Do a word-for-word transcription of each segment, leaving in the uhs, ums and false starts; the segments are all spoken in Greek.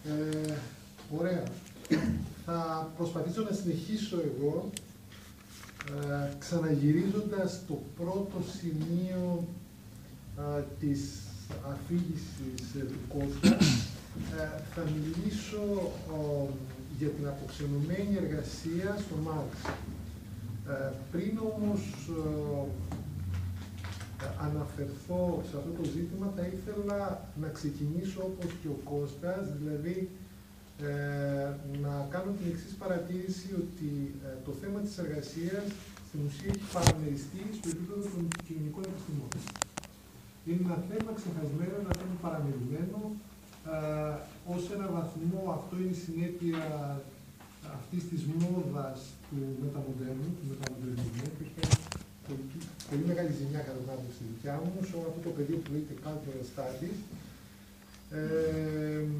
Ε, ωραία. Θα προσπαθήσω να συνεχίσω εγώ, ε, ξαναγυρίζοντας το πρώτο σημείο ε, της αφήγησης του Κώστα. Ε, θα μιλήσω ε, για την αποξενωμένη εργασία στο Μάρξ. Ε, πριν όμως ε, αναφερθώ σε αυτό το ζήτημα, θα ήθελα να ξεκινήσω όπως και ο Κώστας, δηλαδή ε, να κάνω την εξής παρατήρηση ότι ε, το θέμα της εργασίας στην ουσία έχει παραμεριστεί στο επίπεδο των κοινωνικών επιστημών. Είναι ένα θέμα ξεχασμένο, ένα θέμα παραμερισμένο. Ε, ως ένα βαθμό αυτό είναι η συνέπεια αυτής της μόδας του μεταμοντέρνου, του μεταμοντερνισμού, που είχε πολύ, πολύ μεγάλη ζημιά κατά την άποψη στη δικιά μου, σε όλο αυτό το πεδίο που λέγεται cultural studies. Ε,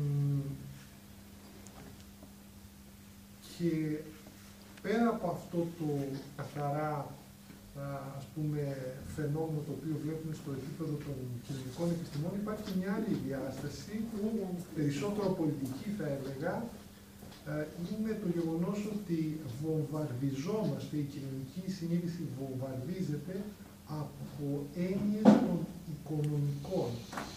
και πέρα από αυτό το καθαρά ας πούμε, φαινόμενο το οποίο βλέπουμε στο επίπεδο των κοινωνικών επιστημών, υπάρχει μια άλλη διάσταση, περισσότερο πολιτική θα έλεγα, είναι το γεγονός ότι βομβαρδιζόμαστε, η κοινωνική συνείδηση βομβαρδίζεται από έννοιες των οικονομικών.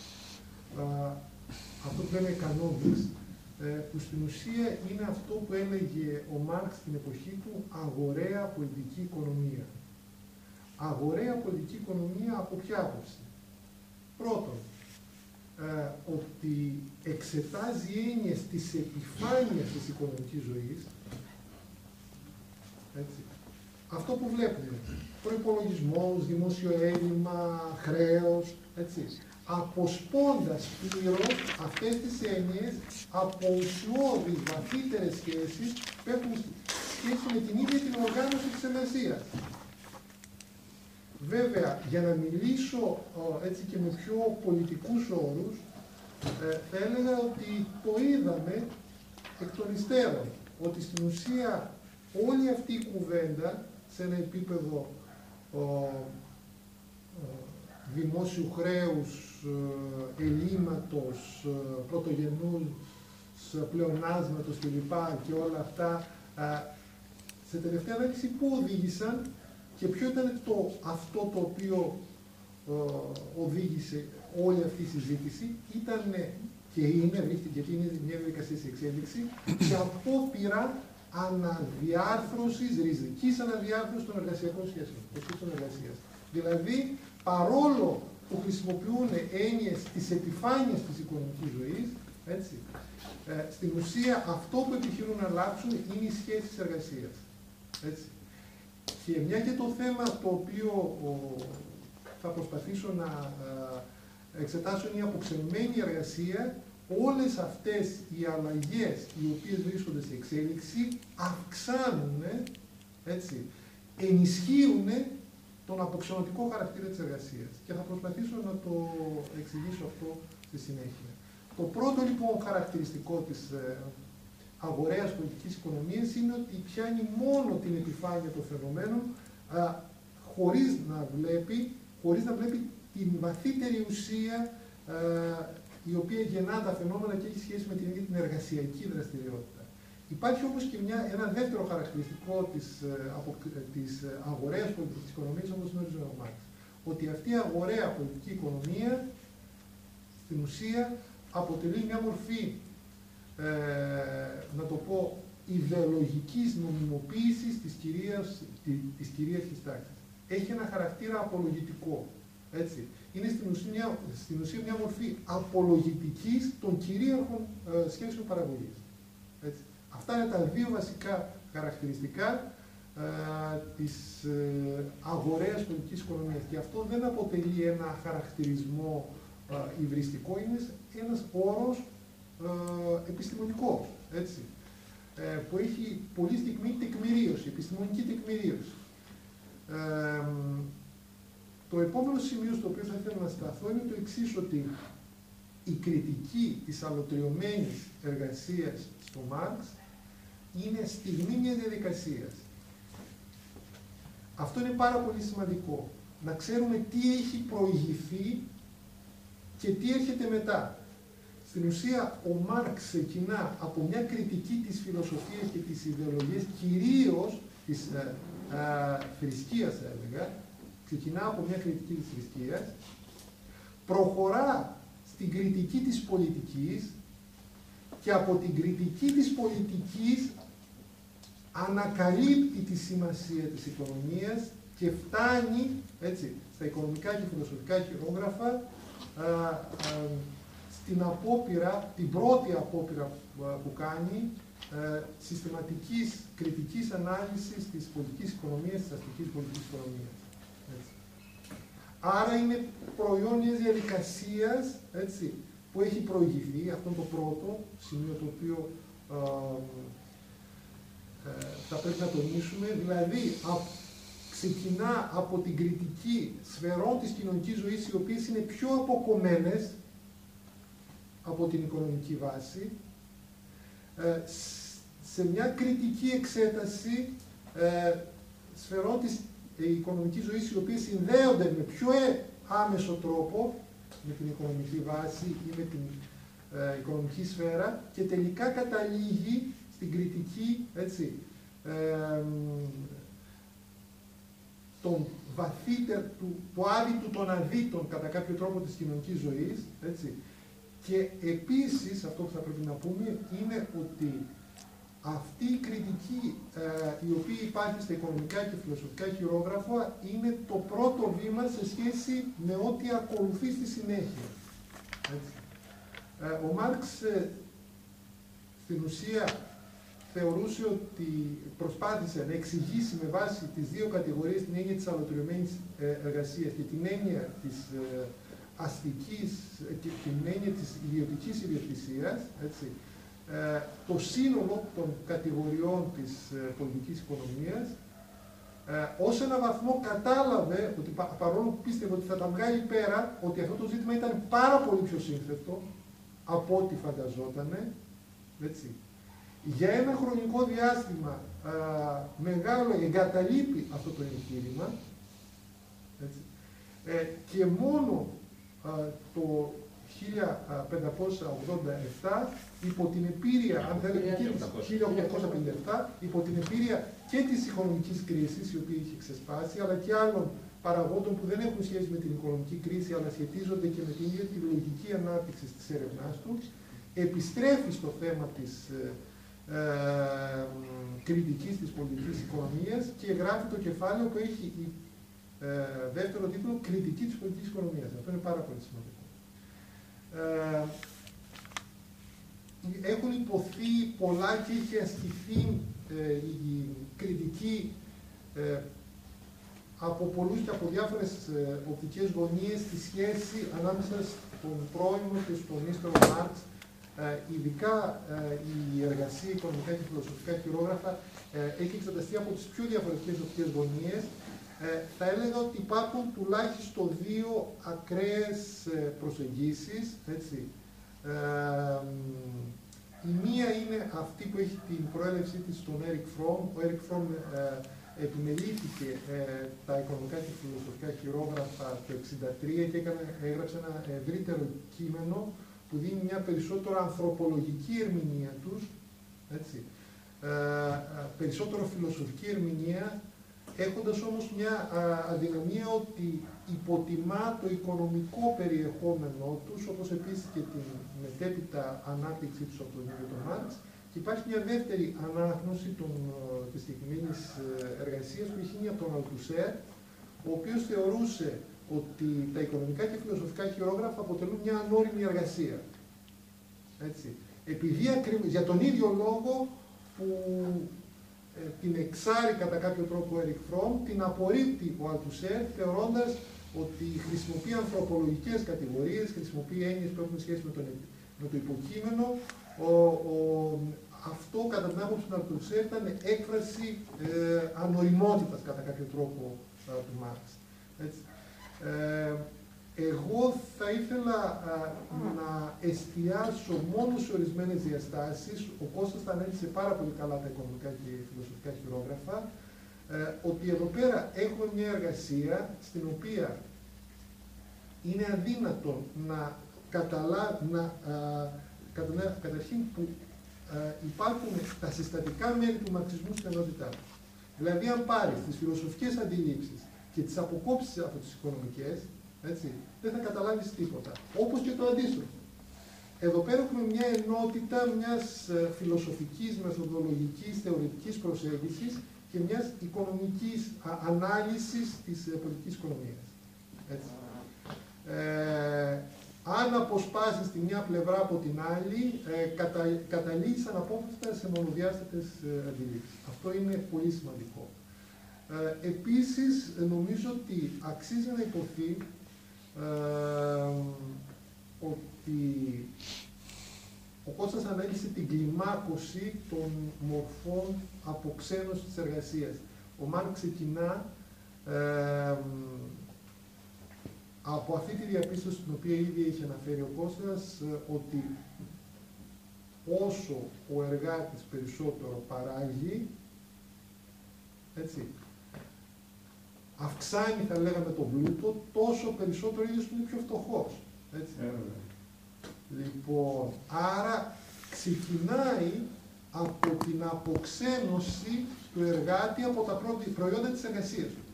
Αυτό που λέμε economics, που στην ουσία είναι αυτό που έλεγε ο Μάρξ στην εποχή του, αγοραία πολιτική οικονομία. Αγοραία πολιτική οικονομία από ποια άποψη? Πρώτον, ε, ότι εξετάζει έννοιες της επιφάνειας της οικονομικής ζωής, έτσι. Αυτό που βλέπουμε, προϋπολογισμός, δημόσιο έλλειμμα, χρέος, έτσι. Αποσπώντας πλήρως αυτές τις έννοιες από ουσιώδεις βαθύτερες σχέσεις που έχουν σχέση με την ίδια την οργάνωση της εργασίας. Βέβαια, για να μιλήσω έτσι και με πιο πολιτικούς όρους, ε, θα έλεγα ότι το είδαμε εκ των υστέρων, ότι στην ουσία όλη αυτή η κουβέντα σε ένα επίπεδο ο, ο, δημόσιου χρέους, ελλείμματος, πρωτογενούς πλεονάσματος κλπ. Και όλα αυτά, σε τελευταία ανάλυση που οδήγησαν και ποιο ήταν το, αυτό το οποίο ε, οδήγησε όλη αυτή η συζήτηση? Ήταν και είναι, γιατί είναι μια διαδικασία σε εξέλιξη, και απόπειρα αναδιάρθρωσης, ριζικής αναδιάρθρωσης των εργασιακών σχέσεων, των σχέσεων εργασίας. Δηλαδή, παρόλο που χρησιμοποιούν έννοιες της επιφάνειας της οικονομικής ζωής, έτσι, ε, στην ουσία αυτό που επιχειρούν να αλλάξουν είναι οι σχέσεις εργασίας. Έτσι. Και μια και το θέμα το οποίο ο, θα προσπαθήσω να α, εξετάσω είναι η αποξενωμένη εργασία, όλες αυτές οι αλλαγές οι οποίες βρίσκονται σε εξέλιξη αυξάνουν, έτσι, ενισχύουν τον αποξενωτικό χαρακτήρα της εργασίας. Και θα προσπαθήσω να το εξηγήσω αυτό στη συνέχεια. Το πρώτο λοιπόν χαρακτηριστικό της ε, αγοραίας πολιτικής οικονομίας είναι ότι πιάνει μόνο την επιφάνεια των φαινομένων α, χωρίς, να βλέπει, χωρίς να βλέπει την βαθύτερη ουσία α, η οποία γεννά τα φαινόμενα και έχει σχέση με την ίδια την εργασιακή δραστηριότητα. Υπάρχει όμως και μια, ένα δεύτερο χαρακτηριστικό της, από, της αγοραίας πολιτικής οικονομίας, όπως γνώριζε ο Μάρξ. Ότι αυτή η αγοραία πολιτική οικονομία στην ουσία αποτελεί μια μορφή, Ε, να το πω, ιδεολογικής νομιμοποίησης της, κυρίας, της κυρίαρχης τάξης. Έχει ένα χαρακτήρα απολογητικό. Έτσι. Είναι στην ουσία, στην ουσία μια μορφή απολογητικής των κυρίαρχων ε, σχέσεων παραγωγής. Έτσι. Αυτά είναι τα δύο βασικά χαρακτηριστικά ε, της ε, αγοραίας πολιτικής οικονομίας. Και αυτό δεν αποτελεί ένα χαρακτηρισμό ε, υβριστικό, είναι ένας όρος Ε, επιστημονικό, έτσι, ε, που έχει πολύ συγκεκριμένη τεκμηρίωση, επιστημονική τεκμηρίωση. Ε, το επόμενο σημείο στο οποίο θα ήθελα να σταθώ είναι το εξής, ότι η κριτική της αλωτριωμένης εργασίας στο Μάρξ είναι στιγμή μιας διαδικασίας. Αυτό είναι πάρα πολύ σημαντικό. Να ξέρουμε τι έχει προηγηθεί και τι έρχεται μετά. στην ουσία ο Μάρξ ξεκινά από μια κριτική της φιλοσοφίας και της ιδεολογίας, κυρίως της ε, ε, θρησκείας θα έλεγα, ξεκινά από μια κριτική της θρησκείας, προχωρά στην κριτική της πολιτικής και από την κριτική της πολιτικής ανακαλύπτει τη σημασία της οικονομίας και φτάνει έτσι, στα οικονομικά και φιλοσοφικά χειρόγραφα α, α, στην απόπειρα, την πρώτη απόπειρα που κάνει α, συστηματικής κριτικής ανάλυσης της πολιτικής οικονομίας, της αστικής πολιτικής οικονομίας. Έτσι. Άρα είναι προϊόν μιας διαδικασίας έτσι, που έχει προηγηθεί, αυτό είναι το πρώτο σημείο το οποίο α, α, θα πρέπει να τονίσουμε, δηλαδή α, ξεκινά από την κριτική σφαιρών της κοινωνικής ζωής, οι οποίες είναι πιο αποκομμένες από την οικονομική βάση, ε, σε μια κριτική εξέταση ε, σφαιρών της ε, οικονομικής ζωής, οι οποίες συνδέονται με πιο ε, άμεσο τρόπο με την οικονομική βάση ή με την ε, οικονομική σφαίρα και τελικά καταλήγει στην κριτική έτσι, ε, των βαθύτερ, του, του άδειτου των αδίτων κατά κάποιο τρόπο της κοινωνικής ζωής, έτσι. Και επίσης, αυτό που θα πρέπει να πούμε, είναι ότι αυτή η κριτική ε, η οποία υπάρχει στα οικονομικά και φιλοσοφικά χειρόγραφα είναι το πρώτο βήμα σε σχέση με ό,τι ακολουθεί στη συνέχεια. Έτσι. Ε, ο Μάρξ ε, στην ουσία θεωρούσε ότι προσπάθησε να εξηγήσει με βάση τις δύο κατηγορίες την έννοια της αλωτριωμένης εργασίας και την έννοια της ε, αστικής και την έννοια της ιδιωτικής ιδιοκτησίας, έτσι, ε, το σύνολο των κατηγοριών της ε, πολιτικής οικονομίας, ε, ως ένα βαθμό κατάλαβε ότι πα, παρόλο που πίστευε ότι θα τα βγάλει πέρα, ότι αυτό το ζήτημα ήταν πάρα πολύ πιο σύνθετο από ό,τι φανταζότανε, έτσι. Για ένα χρονικό διάστημα α, μεγάλο εγκαταλείπει αυτό το εγχείρημα έτσι, ε, και μόνο α, το χίλια πεντακόσια ογδόντα επτά υπό την επίρρεια, αν θέλετε, και χίλια οκτακόσια πενήντα επτά, υπό την επίρρεια και της οικονομικής κρίσης, η οποία είχε ξεσπάσει, αλλά και άλλων παραγόντων που δεν έχουν σχέση με την οικονομική κρίση, αλλά σχετίζονται και με την ίδια τη λογική ανάπτυξη της έρευνάς του, επιστρέφει στο θέμα της Ε, κριτικής της πολιτικής οικονομίας και γράφει το κεφάλαιο που έχει ε, δεύτερο τίτλο «Κριτική της πολιτικής οικονομίας». Αυτό είναι πάρα πολύ σημαντικό. Ε, έχουν υποθεί πολλά και έχει ασκηθεί ε, η κριτική ε, από πολλούς και από διάφορες ε, οπτικές γωνίες στη σχέση ανάμεσα στον πρώιμο και στον ύστερο Μάρξ. Uh, ειδικά uh, η εργασία οικονομικά και φιλοσοφικά χειρόγραφα uh, έχει εξεταστεί από τις πιο διαφορετικές οπτικές γωνίες. Uh, θα έλεγα ότι υπάρχουν τουλάχιστον δύο ακραίες uh, προσεγγίσεις. Έτσι. Uh, η μία είναι αυτή που έχει την προέλευσή της στον Έρικ Φρόμ. Ο Έρικ Φρόμ uh, επιμελήθηκε uh, τα οικονομικά και φιλοσοφικά χειρόγραφα το χίλια εννιακόσια εξήντα τρία και έκανε, έγραψε ένα ευρύτερο κείμενο που δίνει μια περισσότερο ανθρωπολογική ερμηνεία τους, έτσι, ε, περισσότερο φιλοσοφική ερμηνεία, έχοντας όμως μια α, αδυναμία ότι υποτιμά το οικονομικό περιεχόμενό τους, όπως επίσης και την μετέπειτα ανάπτυξή τους από τον ίδιο τον Μάρξ, και υπάρχει μια δεύτερη ανάγνωση των, της συγκεκριμένης εργασίας που έχει γίνει από τον Αλτουσέρ, ο οποίος θεωρούσε ότι τα οικονομικά και φιλοσοφικά χειρόγραφα αποτελούν μια ανώριμη εργασία. Έτσι. Επειδή ακριβώς, για τον ίδιο λόγο που ε, την εξάρει κατά κάποιο τρόπο ο Έρικ Φρόμ, την απορρίπτει ο Αλτουσέρ, θεωρώντας ότι χρησιμοποιεί ανθρωπολογικές κατηγορίες, χρησιμοποιεί έννοιες που έχουν σχέση με, τον, με το υποκείμενο. Ο, ο, αυτό, κατά την άποψη του Αλτουσέρ, ήταν έκφραση ε, ανοημότητας κατά κάποιο τρόπο ε, του Μάρξ. Έτσι. Ε, εγώ θα ήθελα α, να εστιάσω μόνο σε ορισμένες διαστάσεις. Ο Κώστας θα ανέλησε πάρα πολύ καλά τα οικονομικά και φιλοσοφικά χειρόγραφα. Ε, ότι εδώ πέρα έχουμε μια εργασία στην οποία είναι αδύνατο να, καταλά, να α, καταρχήν που ε, υπάρχουν τα συστατικά μέρη του μαρξισμού στην ενότητά του. Δηλαδή, αν πάρεις τις φιλοσοφικές αντιλήψεις και τις αποκόψεις από τις οικονομικές, έτσι, δεν θα καταλάβεις τίποτα. Όπως και το αντίστροφο. Εδώ πέρα έχουμε μια ενότητα μιας φιλοσοφικής, μεθοδολογικής, θεωρητικής προσέγγισης και μιας οικονομικής α, ανάλυσης της ε, πολιτικής οικονομίας. Έτσι. Ε, αν αποσπάσεις τη μια πλευρά από την άλλη, ε, κατα, καταλήγεις αναπόφευκτα σε μονοδιάστατες ε, αντιλήψεις. Αυτό είναι πολύ σημαντικό. Ε, επίσης, νομίζω ότι αξίζει να υποθεί ε, ότι ο Κώστας ανέλησε την κλιμάκωση των μορφών αποξένωσης της εργασίας. Ο Μάρξ ξεκινά ε, από αυτή τη διαπίστωση την οποία ήδη είχε αναφέρει ο Κώστας, ε, ότι όσο ο εργάτης περισσότερο παράγει, έτσι, αυξάνει, θα λέγαμε, τον πλούτο, τόσο περισσότερο ίδιος του είναι πιο φτωχός. Έτσι. Yeah. Λοιπόν, άρα ξεκινάει από την αποξένωση του εργάτη από τα προϊόντα της εργασίας του.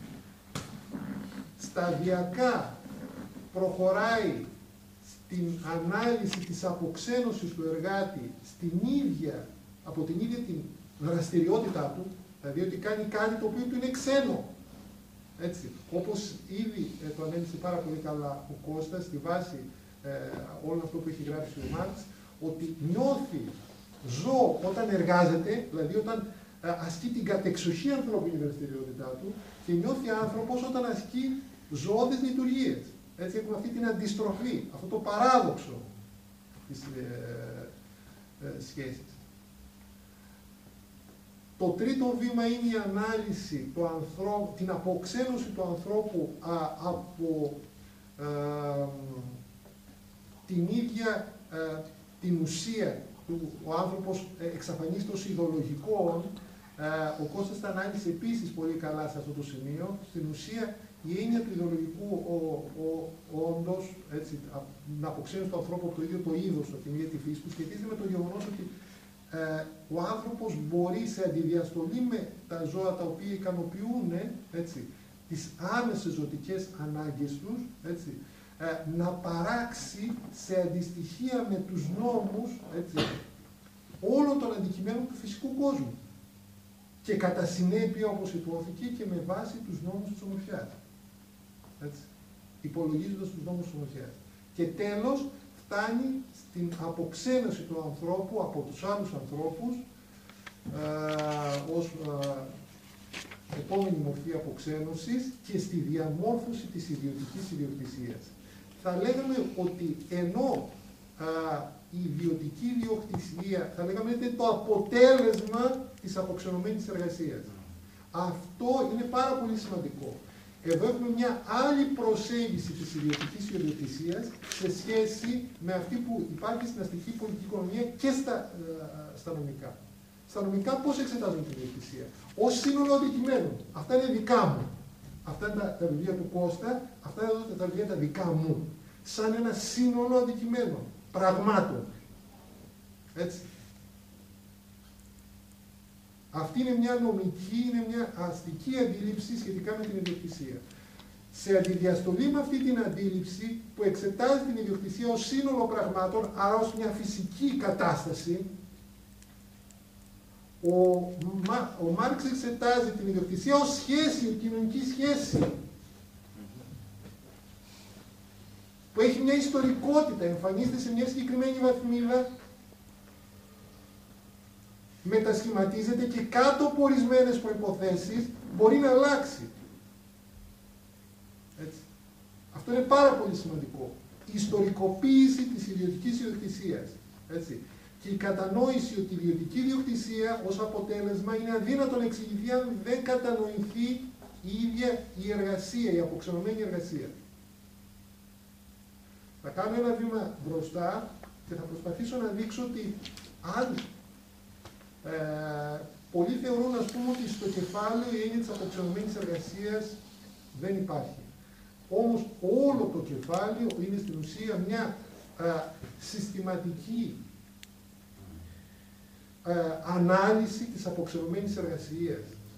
Σταδιακά προχωράει στην ανάλυση της αποξένωσης του εργάτη στην ίδια, από την ίδια την δραστηριότητά του, δηλαδή ότι κάνει κάτι το οποίο του είναι ξένο. Έτσι, όπως ήδη ε, το ανέλησε πάρα πολύ καλά ο Κώστας στη βάση ε, όλο αυτό που έχει γράψει ο Μάρξ, ότι νιώθει ζώο όταν εργάζεται, δηλαδή όταν ε, ασκεί την κατεξοχή ανθρώπινη δραστηριότητά του, και νιώθει άνθρωπος όταν ασκεί ζωώδεις λειτουργίες. Έτσι έχουμε αυτή την αντιστροφή, αυτό το παράδοξο της ε, ε, σχέσης. Το τρίτο βήμα είναι η ανάλυση του ανθρώπου, την αποξένωση του ανθρώπου α, από ε, την ίδια ε, την ουσία του. Ο άνθρωπος ε, εξαφανίζεται ως ιδεολογικό. Ε, ο Κώστας τα ανάλυσε επίσης πολύ καλά σε αυτό το σημείο. Στην ουσία η έννοια του ιδεολογικού ο, ο, ο, όντως, έτσι, να αποξένωση του ανθρώπου από το ίδιο το είδος, από την ίδια τη φύση του, σχετίζεται με το γεγονός ότι Ε, ο άνθρωπος μπορεί σε αντιδιαστολή με τα ζώα τα οποία ικανοποιούν, έτσι, τις άμεσες ζωτικές ανάγκες τους, έτσι, ε, να παράξει σε αντιστοιχεία με τους νόμους, έτσι, όλων των αντικειμένων του φυσικού κόσμου. Και κατά συνέπεια, όπως υπόθηκε, και με βάση τους νόμους της ομορφιάς. Έτσι, υπολογίζοντας τους νόμους της ομορφιάς. Και τέλος, φτάνει στην αποξένωση του ανθρώπου από τους άλλους ανθρώπους ε, ως ε, επόμενη μορφή αποξένωσης και στη διαμόρφωση της ιδιωτικής ιδιοκτησίας. Θα λέγαμε ότι ενώ ε, η ιδιωτική ιδιοκτησία, θα λέγαμε, είναι το αποτέλεσμα της αποξενωμένης εργασίας. Αυτό είναι πάρα πολύ σημαντικό. Εδώ έχουμε μια άλλη προσέγγιση της ιδιωτικής ιδιοκτησίας σε σχέση με αυτή που υπάρχει στην αστική πολιτική οικονομία και στα, ε, στα νομικά. Στα νομικά πώς εξετάζουμε την ιδιοκτησία? Ως σύνολο αντικειμένων. Αυτά είναι δικά μου. Αυτά είναι τα, τα βιβλία του Κώστα, αυτά είναι τα βιβλία τα δικά μου. Σαν ένα σύνολο αντικειμένων, πραγμάτων. Έτσι. Αυτή είναι μια νομική, είναι μια αστική αντίληψη σχετικά με την ιδιοκτησία. Σε αντιδιαστολή με αυτή την αντίληψη που εξετάζει την ιδιοκτησία ως σύνολο πραγμάτων, άρα ως μια φυσική κατάσταση, ο, ο Μάρξ εξετάζει την ιδιοκτησία ως σχέση, κοινωνική σχέση, που έχει μια ιστορικότητα, εμφανίζεται σε μια συγκεκριμένη βαθμίδα, μετασχηματίζεται και κάτω από ορισμένες προϋποθέσεις μπορεί να αλλάξει. Έτσι. Αυτό είναι πάρα πολύ σημαντικό. Η ιστορικοποίηση της ιδιωτικής ιδιοκτησίας. Έτσι. Και η κατανόηση ότι η ιδιωτική ιδιοκτησία ως αποτέλεσμα είναι αδύνατο να εξηγηθεί αν δεν κατανοηθεί η ίδια η εργασία, η αποξενωμένη εργασία. Θα κάνω ένα βήμα μπροστά και θα προσπαθήσω να δείξω ότι αν Ε, πολλοί θεωρούν, ας πούμε, ότι στο κεφάλαιο η έννοια της αποξενωμένης εργασίας δεν υπάρχει. Όμως όλο το κεφάλαιο είναι στην ουσία μια ε, συστηματική ε, ανάλυση της αποξενωμένης εργασίας.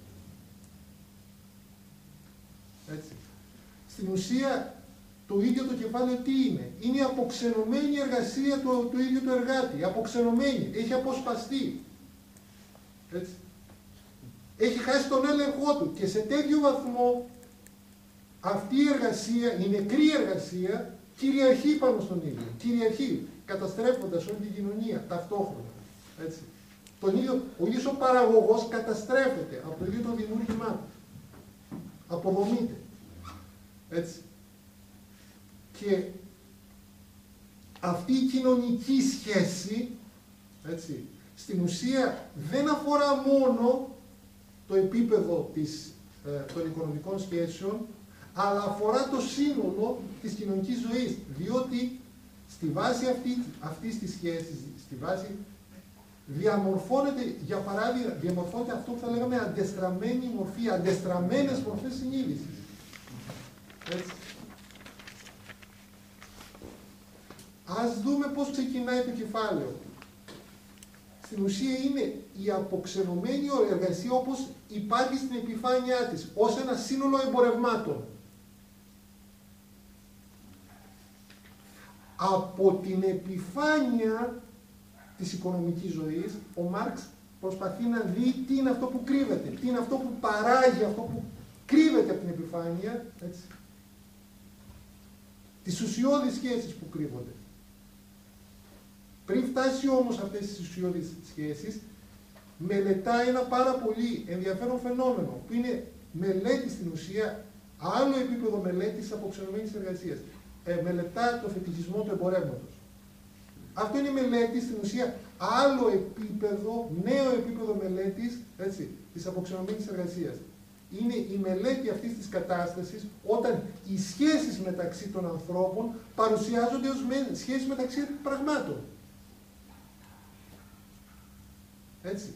Έτσι. Στην ουσία, το ίδιο το κεφάλαιο τι είναι? Είναι η αποξενωμένη εργασία του, του ίδιου του εργάτη. Αποξενωμένη. Έχει αποσπαστεί. Έτσι. Έχει χάσει τον έλεγχό του. Και σε τέτοιο βαθμό αυτή η εργασία, η νεκρή εργασία, κυριαρχεί πάνω στον ίδιο. Κυριαρχεί, καταστρέφοντας όλη την κοινωνία ταυτόχρονα. Έτσι. Τον ίδιο, ο ίδιος ο παραγωγός καταστρέφεται από το ίδιο το δημιούργημά του. Αποδομείται. Έτσι. Και αυτή η κοινωνική σχέση, έτσι, στην ουσία δεν αφορά μόνο το επίπεδο της, ε, των οικονομικών σχέσεων, αλλά αφορά το σύνολο της κοινωνικής ζωής, διότι στη βάση αυτή, αυτής της σχέσης, στη βάση διαμορφώνεται, για παράδειγμα, διαμορφώνεται αυτό που θα λέγαμε αντεστραμμένη μορφή, αντεστραμμένες μορφές συνείδησης. Έτσι. Ας δούμε πώς ξεκινάει το κεφάλαιο. Στην ουσία είναι η αποξενωμένη εργασία όπως υπάρχει στην επιφάνειά της, ως ένα σύνολο εμπορευμάτων. Από την επιφάνεια της οικονομικής ζωής, ο Μάρξ προσπαθεί να δει τι είναι αυτό που κρύβεται, τι είναι αυτό που παράγει, αυτό που κρύβεται από την επιφάνεια, έτσι. Τις ουσιώδεις σχέσεις που κρύβονται. Πριν φτάσει όμως αυτές τις ουσιώδεις σχέσεις, μελετάει ένα πάρα πολύ ενδιαφέρον φαινόμενο, που είναι μελέτη στην ουσία, άλλο επίπεδο μελέτης αποξενωμένης εργασίας. Ε, μελετά το φετιχισμό του εμπορεύματος. Αυτό είναι μελέτη στην ουσία, άλλο επίπεδο, νέο επίπεδο μελέτης, έτσι, της αποξενωμένης εργασίας. Είναι η μελέτη αυτής της κατάστασης όταν οι σχέσεις μεταξύ των ανθρώπων παρουσιάζονται ως με, σχέσεις μεταξύ πραγμάτων. Έτσι.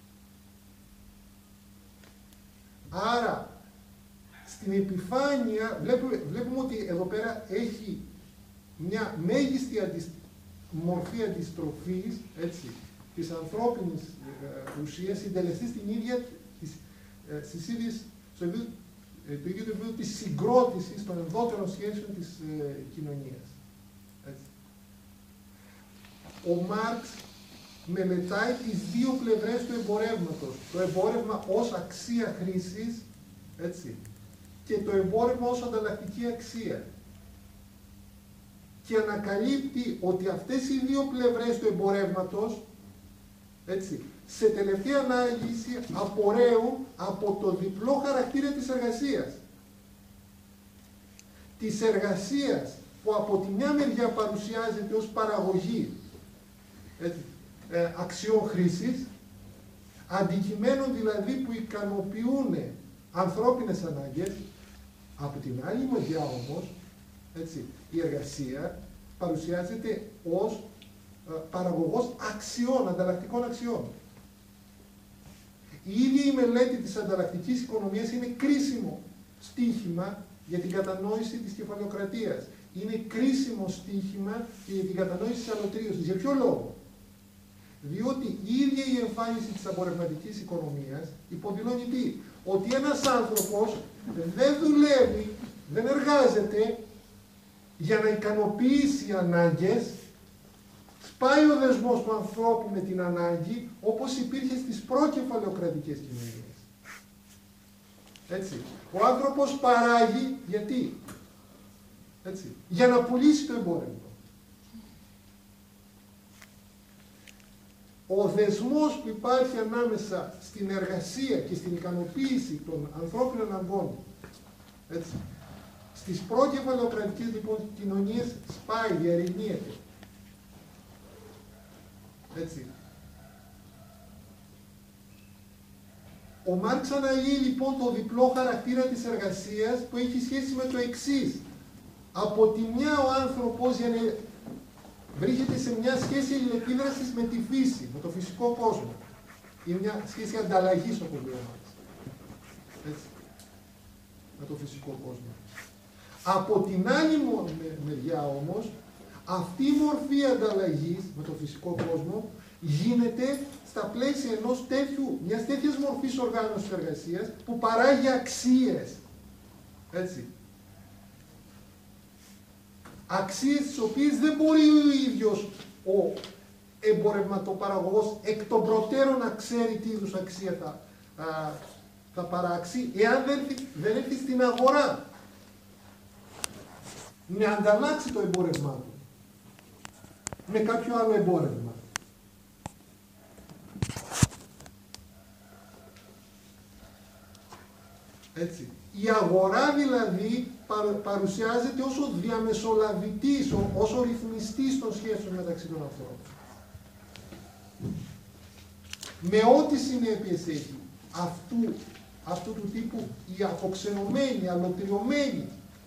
Άρα, στην επιφάνεια βλέπουμε, βλέπουμε ότι εδώ πέρα έχει μια μέγιστη αντισ, μορφή αντιστροφής, έτσι, της ανθρώπινης ε, ουσίας, συντελεστή στην ίδια, της, ε, στις ίδιες, στο ίδιο, ε, το ίδιο το επίπεδο της συγκρότησης των ενδότερων σχέσεων της ε, κοινωνίας. Έτσι. Ο Μάρξ μελετάει τις δύο πλευρές του εμπορεύματος. Το εμπόρευμα ως αξία χρήσης, έτσι, και το εμπόρευμα ως ανταλλακτική αξία. Και ανακαλύπτει ότι αυτές οι δύο πλευρές του εμπορεύματος, έτσι, σε τελευταία ανάλυση απορρέουν από το διπλό χαρακτήρα της εργασίας. Της εργασίας που από τη μια μεριά παρουσιάζεται ως παραγωγή, έτσι, ε, αξιών χρήσης, αντικειμένων δηλαδή που ικανοποιούν ανθρώπινες ανάγκες. Από την άλλη μεριά όμως, έτσι, η εργασία παρουσιάζεται ως ε, παραγωγός αξιών, ανταλλακτικών αξιών. Η ίδια η μελέτη της ανταλλακτικής οικονομίας είναι κρίσιμο στίχημα για την κατανόηση της κεφαλαιοκρατίας. Είναι κρίσιμο στίχημα και για την κατανόηση της αλωτρίωσης. Για ποιο λόγο? Διότι η ίδια η εμφάνιση της απορρευματικής οικονομίας υποδηλώνει τι? Ότι ένας άνθρωπος δεν δουλεύει, δεν εργάζεται για να ικανοποιήσει ανάγκες, σπάει ο δεσμός του ανθρώπου με την ανάγκη, όπως υπήρχε στις προκεφαλαιοκρατικές κοινωνίες. Έτσι. Ο άνθρωπος παράγει γιατί? Έτσι. Για να πουλήσει το εμπόρευμα. Ο δεσμός που υπάρχει ανάμεσα στην εργασία και στην ικανοποίηση των ανθρώπινων αναγκών, έτσι, στις προκεφαλαιοκρατικές λοιπόν κοινωνίες σπάει, διαρριγνύεται. Έτσι. Ο Μάρξ αναλύει λοιπόν το διπλό χαρακτήρα της εργασίας που έχει σχέση με το εξής. Από τη μια ο άνθρωπος για να βρίσκεται σε μια σχέση αλληλεπίδρασης με τη φύση, με το φυσικό κόσμο. Είναι μια σχέση ανταλλαγής όπως λέμε. Έτσι. Με το φυσικό κόσμο. Από την άλλη μεριά όμως, αυτή η μορφή ανταλλαγής με το φυσικό κόσμο γίνεται στα πλαίσια ενός τέτοιου, μιας τέτοιας μορφής οργάνωσης εργασίας που παράγει αξίες. Έτσι. Αξίες τις οποίες δεν μπορεί ο ίδιος ο εμπορευματοπαραγωγός εκ των προτέρων να ξέρει τι είδους αξία θα, α, θα παράξει, εάν δεν, δεν έρθει στην αγορά να ανταλλάξει το εμπόρευμά του με κάποιο άλλο εμπόρευμα. Έτσι. Η αγορά δηλαδή παρουσιάζεται ως ο διαμεσολαβητής, ως ο ρυθμιστής των σχέσεων μεταξύ των ανθρώπων. Με ό,τι συνέπειες έχει αυτού, αυτού του τύπου η αποξενωμένη, αλωτριωμένη,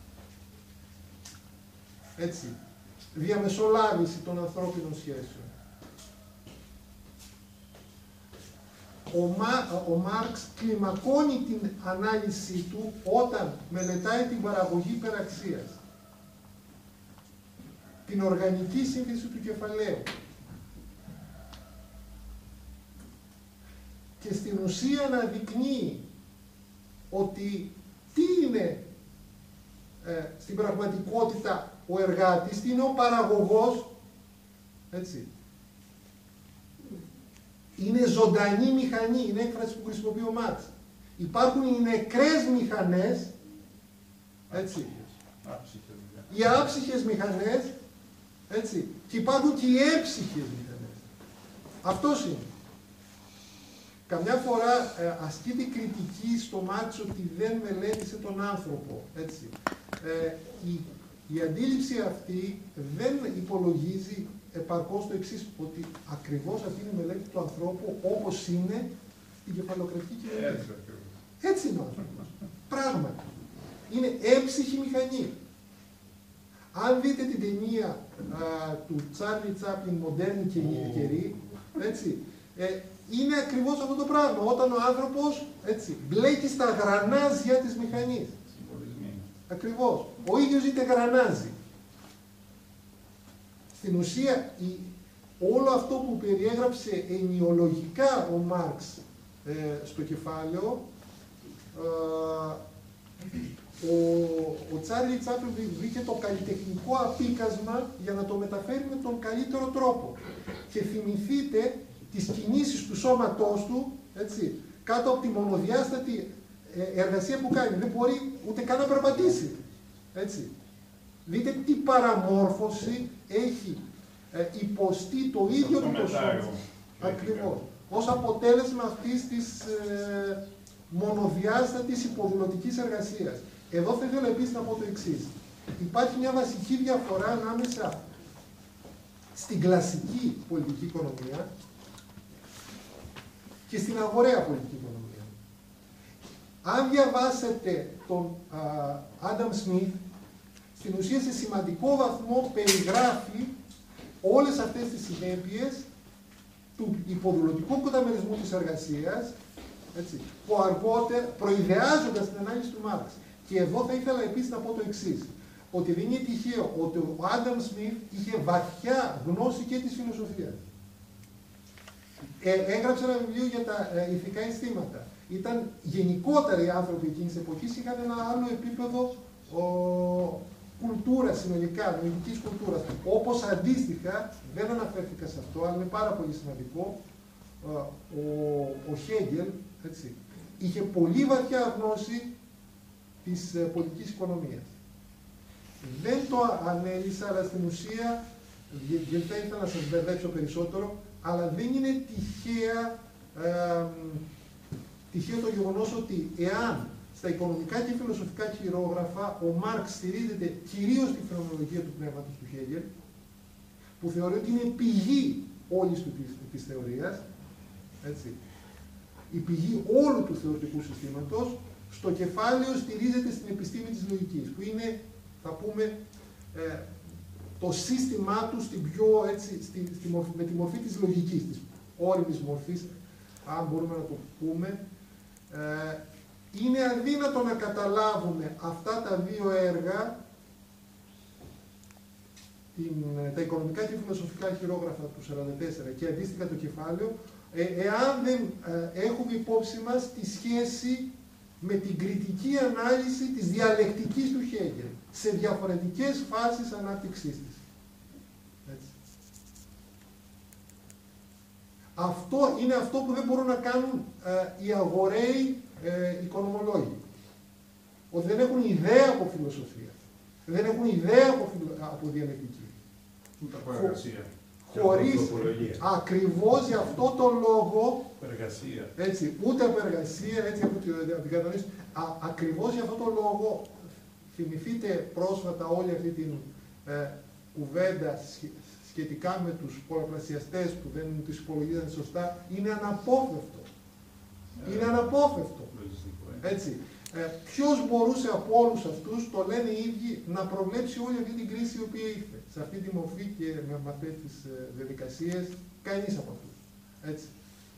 έτσι, διαμεσολάβηση των ανθρώπινων σχέσεων. Ο, Μα, ο Μάρξ κλιμακώνει την ανάλυση του όταν μελετάει την παραγωγή υπεραξίας, την οργανική σύνθεση του κεφαλαίου. Και στην ουσία να δεικνύει ότι τι είναι ε, στην πραγματικότητα ο εργάτης, τι είναι ο παραγωγός, έτσι. Είναι ζωντανή μηχανή, είναι έκφραση που χρησιμοποιεί ο Μάρξ. Υπάρχουν οι νεκρές μηχανές, έτσι, οι άψυχες μηχανές, έτσι, και υπάρχουν και οι έψυχες μηχανές. Αυτός είναι. Καμιά φορά ε, ασκείται κριτική στο Μάρξ ότι δεν μελέτησε τον άνθρωπο, έτσι. Ε, η, η αντίληψη αυτή δεν υπολογίζει επαρκώς το εξής, ότι ακριβώς αυτή είναι η μελέτη του ανθρώπου όπως είναι στην κεφαλοκρατική κοινωνία. Έτσι, Έτσι είναι ο άνθρωπος. Πράγματι. Είναι έψυχη μηχανή. Αν δείτε την ταινία α, του Τσάρλι Τσάπλιν, μοντέρνη και ιδιαίτερη, έτσι, ε, είναι ακριβώς αυτό το πράγμα. Όταν ο άνθρωπος, έτσι, μπλέκει στα γρανάζια της μηχανής. Ακριβώς. Ο ίδιος είτε γρανάζει. Στην ουσία, η, όλο αυτό που περιέγραψε ενοιολογικά ο Μάρξ ε, στο κεφάλαιο, ε, ο, ο Τσάρλι Τσάπλιν βρήκε το καλλιτεχνικό απίκασμα για να το μεταφέρει με τον καλύτερο τρόπο. Και θυμηθείτε τις κινήσεις του σώματός του, έτσι, κάτω από τη μονοδιάστατη εργασία που κάνει. Δεν μπορεί ούτε καν να περπατήσει. Έτσι. Δείτε τι παραμόρφωση έχει ε, υποστεί το ίδιο του το σώμα. Ακριβώς. Ως αποτέλεσμα αυτής της ε, μονοδιάστατης υποδουλωτικής εργασίας. Εδώ θα ήθελα επίσης να πω το εξής. Υπάρχει μια βασική διαφορά ανάμεσα στην κλασική πολιτική οικονομία και στην αγοραία πολιτική οικονομία. Αν διαβάσετε τον Άνταμ Σμιθ, στην ουσία σε σημαντικό βαθμό περιγράφει όλες αυτές τις συνέπειες του υποδουλωτικού καταμερισμού της εργασίας, έτσι, που αργότερα, προειδεάζοντας την ανάλυση του Μάρξ. Και εδώ θα ήθελα επίσης να πω το εξής, ότι δεν είναι τυχαίο ότι ο Άνταμ Σμιθ είχε βαθιά γνώση και της φιλοσοφίας. Ε, έγραψε ένα βιβλίο για τα ε, ηθικά αισθήματα. Ήταν γενικότερα οι άνθρωποι εκείνης της εποχής, είχαν ένα άλλο επίπεδο ο, κουλτούρας συνολικά, νοητικής κουλτούρας. Όπως αντίστοιχα, δεν αναφέρθηκα σε αυτό, αλλά είναι πάρα πολύ σημαντικό, ο, ο Χέγκελ, έτσι, είχε πολύ βαθιά γνώση της πολιτικής οικονομίας. Δεν το ανέλησα, αλλά στην ουσία, γιατί θα ήθελα να σας μπερδέψω περισσότερο, αλλά δεν είναι τυχαία, ε, τυχαίο το γεγονός ότι εάν στα οικονομικά και φιλοσοφικά χειρόγραφα ο Μάρξ στηρίζεται κυρίως στη φαινομενολογία του πνεύματος του Χέγκελ, που θεωρεί ότι είναι πηγή όλης του της, της θεωρίας, έτσι, η πηγή όλου του θεωρητικού συστήματος, στο κεφάλαιο στηρίζεται στην επιστήμη της λογικής, που είναι, θα πούμε, ε, το σύστημά του στην πιο, έτσι, στη, στη μορφή, με τη μορφή της λογικής, της όριμης μορφής, αν μπορούμε να το πούμε. Ε, είναι αδύνατο να καταλάβουμε αυτά τα δύο έργα, την, τα οικονομικά και φιλοσοφικά χειρόγραφα του σαράντα τέσσερα και αντίστοιχα το κεφάλαιο, ε, εάν δεν ε, έχουμε υπόψη μας τη σχέση με την κριτική ανάλυση της διαλεκτικής του Χέγκελ σε διαφορετικές φάσεις ανάπτυξής της. Έτσι. Αυτό είναι αυτό που δεν μπορούν να κάνουν ε, οι αγοραίοι ε, οικονομολόγοι. Ότι δεν έχουν ιδέα από φιλοσοφία. Δεν έχουν ιδέα από, φιλο... από διαλεκτική. Ούτε από εργασία. Χωρίς, ακριβώς για αυτό το λόγο, εργασία. Έτσι, ούτε από εργασία, έτσι από την κατανοήση, ακριβώς για αυτό το λόγο, θυμηθείτε πρόσφατα όλη αυτή την ε, κουβέντα σχετικά με τους πολλαπλασιαστές που δεν τους υπολογίζαν σωστά, είναι αναπόφευκτο. Ε, είναι αναπόφευκτο. Έτσι. Ε, ποιος μπορούσε από όλους αυτούς, το λένε οι ίδιοι, να προβλέψει όλη αυτή την κρίση η οποία ήρθε. Σε αυτή τη μορφή και με αυτές τις ε, διαδικασίες, κανείς από αυτούς. Έτσι.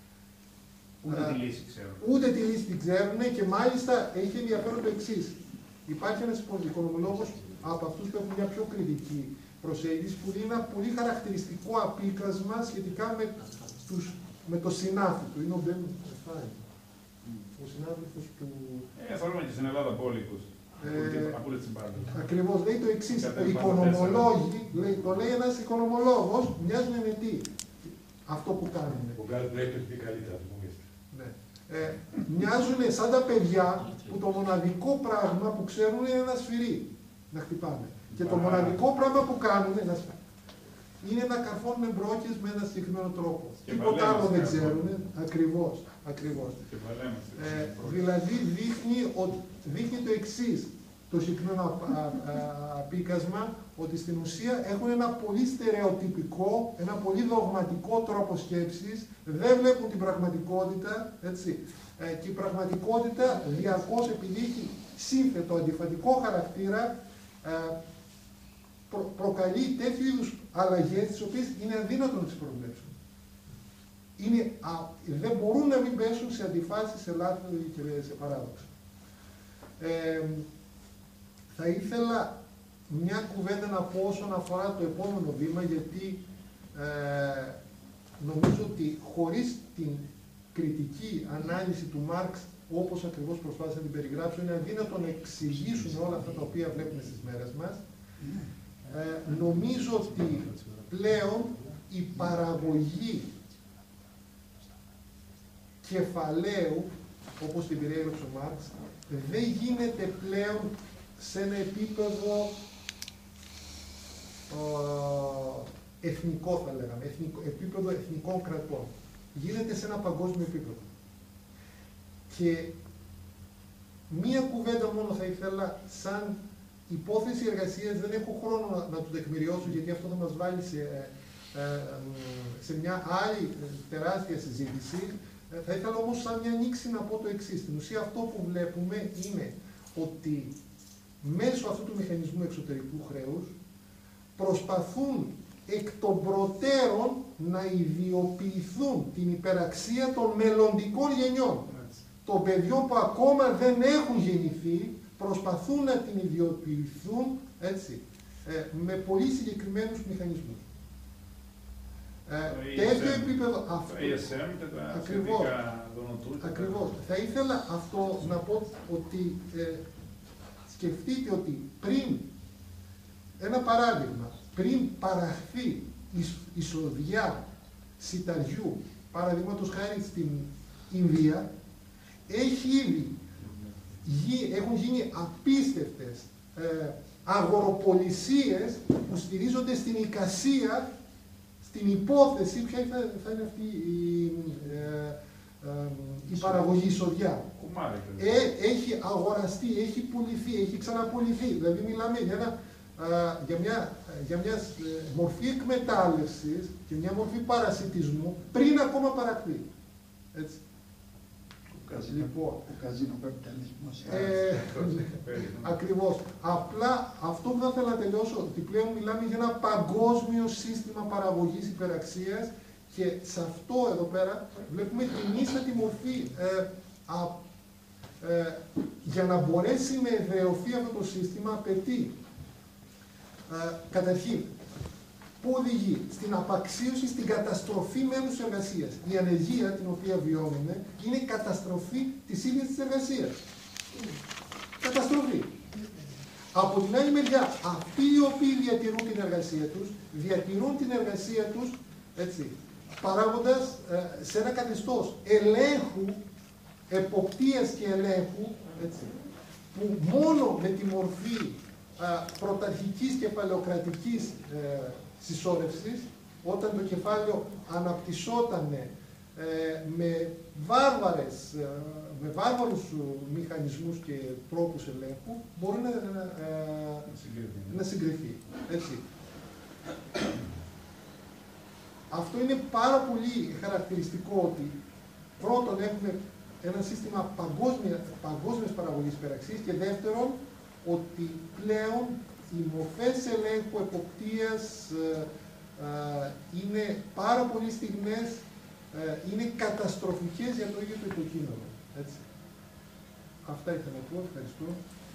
Ούτε ε, τη λύση ξέρουν. Ούτε τη λύση την ξέρουν και μάλιστα έχει ενδιαφέρον το εξής. Υπάρχει ένας οικονομολόγος από αυτούς που έχουν μια πιο κριτική προσέγγιση που δίνει ένα πολύ χαρακτηριστικό απίκασμα σχετικά με, τους, με το συνάφι του. Είναι ο Μπεν Φάιν. Ο συνάδελφος του... Ε, θέλουμε και στην Ελλάδα πόλικους. Ε, από όλες τις μπάντες. Ακριβώς, λέει το εξής. Οι οικονομολόγοι, λέει, το λέει ένας οικονομολόγος, μοιάζουν με τι. Αυτό που κάνουν. Ο Γκάλ πρέπει να πει καλύτερα, το ναι. ε, Μοιάζουν σαν τα παιδιά που το μοναδικό πράγμα που ξέρουν είναι ένα σφυρί να χτυπάνε. Και το μοναδικό πράγμα που κάνουν είναι να καρφώνουν μπρόκες με ένα συγκεκριμένο τρόπο. Τίποτα άλλο δεν ξέρουν. Ακριβώς. Ακριβώς. Ε, δηλαδή δείχνει, ο, δείχνει το εξής, το συγκεκριμένο απίκασμα, ότι στην ουσία έχουν ένα πολύ στερεοτυπικό, ένα πολύ δογματικό τρόπο σκέψης, δεν βλέπουν την πραγματικότητα, έτσι. Ε, και η πραγματικότητα διαρκώς, επειδή έχει σύνθετο αντιφατικό χαρακτήρα, ε, προ, προκαλεί τέτοιου είδους αλλαγές, τις οποίες είναι αδύνατο να τις προβλέψουν. Είναι, α, δεν μπορούν να μην πέσουν σε αντιφάσεις, σε λάθη και σε παράδοξα. Ε, θα ήθελα μια κουβέντα να πω όσον αφορά το επόμενο βήμα, γιατί ε, νομίζω ότι χωρίς την κριτική ανάλυση του Μάρξ, όπως ακριβώς προσπάθησα να την περιγράψω, είναι αδύνατο να εξηγήσουμε όλα αυτά τα οποία βλέπουμε στις μέρες μας. Ε, νομίζω ότι πλέον η παραγωγή κεφαλαίου, όπως την περιέγραψε ο Μάρξ, δεν γίνεται πλέον σε ένα επίπεδο ε, εθνικό, θα λέγαμε, εθνικό, επίπεδο εθνικών κρατών. Γίνεται σε ένα παγκόσμιο επίπεδο. Και μία κουβέντα μόνο θα ήθελα, σαν υπόθεση εργασίας, δεν έχω χρόνο να, να το τεκμηριώσω, γιατί αυτό θα μας βάλει σε, ε, σε μια άλλη τεράστια συζήτηση. Θα ήθελα όμως σαν μια ανοίξη να πω το εξής. Στην ουσία αυτό που βλέπουμε είναι ότι μέσω αυτού του μηχανισμού εξωτερικού χρέους προσπαθούν εκ των προτέρων να ιδιοποιηθούν την υπεραξία των μελλοντικών γενιών. Των παιδιών που ακόμα δεν έχουν γεννηθεί, προσπαθούν να την ιδιοποιηθούν, έτσι, ε, με πολύ συγκεκριμένους μηχανισμούς. Ε, τέτοιο επίπεδο αυτό. Το ι ες εμ και τα ακριβώς, σχετικά δονοτούτα. Ακριβώς. Θα ήθελα αυτό να πω ότι ε, σκεφτείτε ότι πριν, ένα παράδειγμα, πριν παραχθεί η εισοδιά σιταριού, παραδείγματος χάρη στην Ινδία, έχει ήδη, έχουν γίνει απίστευτες ε, αγοροπολισίες που στηρίζονται στην εικασία, στην υπόθεση, ποια θα, θα είναι αυτή η, ε, ε, η παραγωγή εισοδιά. Ε, έχει αγοραστεί, έχει πουληθεί, έχει ξαναπουληθεί. Δηλαδή μιλάμε για, ένα, α, για μια, για μια μορφή εκμετάλλευσης και μια μορφή παρασιτισμού πριν ακόμα παραχθεί. Έτσι. Λοιπόν, ο καζίνο καπιταλισμός. Ε, ακριβώς. Απλά αυτό που θα ήθελα να τελειώσω, ότι πλέον μιλάμε για ένα παγκόσμιο σύστημα παραγωγής υπεραξίας και σε αυτό εδώ πέρα βλέπουμε την ίστατη μορφή ε, α, ε, για να μπορέσει να εδραιωθεί αυτό το σύστημα απαιτεί ε, καταρχήν που οδηγεί στην απαξίωση, στην καταστροφή μέρους εργασίας. Η ανεργία την οποία βιώνουμε είναι καταστροφή της ίδιας της εργασίας. Καταστροφή. Από την άλλη μεριά, αυτοί οι οποίοι διατηρούν την εργασία τους, διατηρούν την εργασία τους, έτσι, παράγοντας ε, σε ένα καθεστώς ελέγχου, εποπτείας και ελέγχου, έτσι, που μόνο με τη μορφή ε, πρωταρχικής κεφαλαιοκρατικής ε, συσσόρευσης, όταν το κεφάλαιο αναπτυσσόταν ε, με, βάρβαρες, ε, με βάρβαρους μηχανισμούς και τρόπους ελέγχου, μπορεί να, ε, συγκριθεί. να συγκριθεί. Έτσι. Αυτό είναι πάρα πολύ χαρακτηριστικό ότι πρώτον έχουμε ένα σύστημα παγκόσμια, παγκόσμιας παραγωγής υπεραξίας και δεύτερον ότι πλέον οι μορφές ελέγχου, εποπτείας ε, ε, είναι πάρα πολύ στιγμές, ε, είναι καταστροφικές για το ίδιο το υποκείμενο. Έτσι. Αυτά ήθελα να πω. Ευχαριστώ.